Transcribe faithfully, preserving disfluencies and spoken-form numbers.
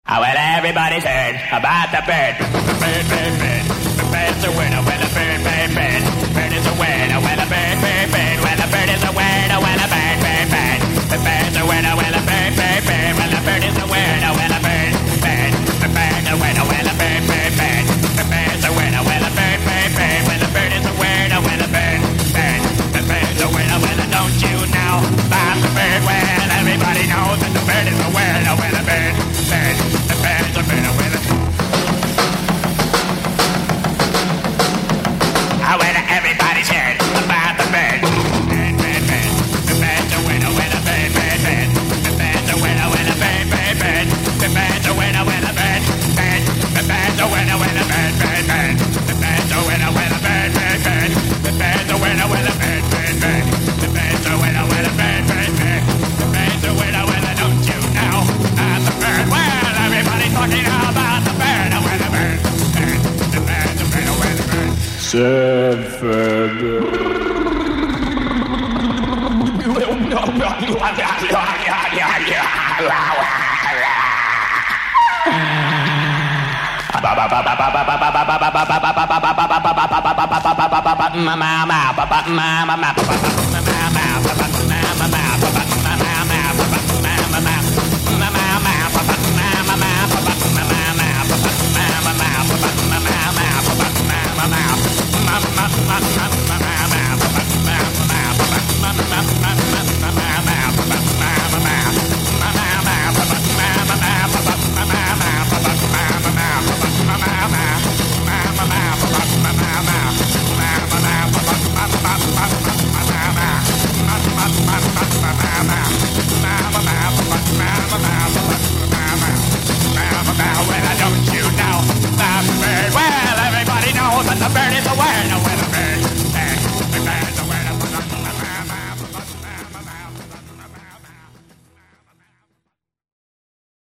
Oh, well, everybody's heard about the bird. Bird, bird, bird. The bird's a winner. Well, the bird, bird, bird. Bird is a winner. Well, the bird, bird, bird. Well, the bird is a winner. Well, the bird, bird, bird. The bird's a winner. Well, the bird, bird, bird. Well, the bird is a winner. Well, the bird, bird. The bird's a winner. Well, the bird, bird, bird. The bird's a winner. Well, the bird, bird, bird. Well, the bird is a winner. Well, the bird, bird. The bird's a winner. Well, don't you know about the bird? Well, everybody knows that the bird is a winner. Well, the bird, bird. The bird's a winner. Well, oh, well, everybody's heard about the bird. Bird, bird, bird. The bird's a winner. Well, the bird, bird, bird. The bird's a winner. Well, the bird, bird, bird. The bird's a winner. Well, the bird, bird. The bird's a winner. Well, the bird, bird, bird. The bird's a winner. Well, the bird, bird, bird. The bird's a winner. Well, the bird, bird, bird. The bird's a winner. Well, the bird, bird, bird. The bird's a winner. Well, don't you know about the bird? Well, everybody's talking about the bird. Well, the bird, bird. The bird's a winner. Well, the bird. Mama,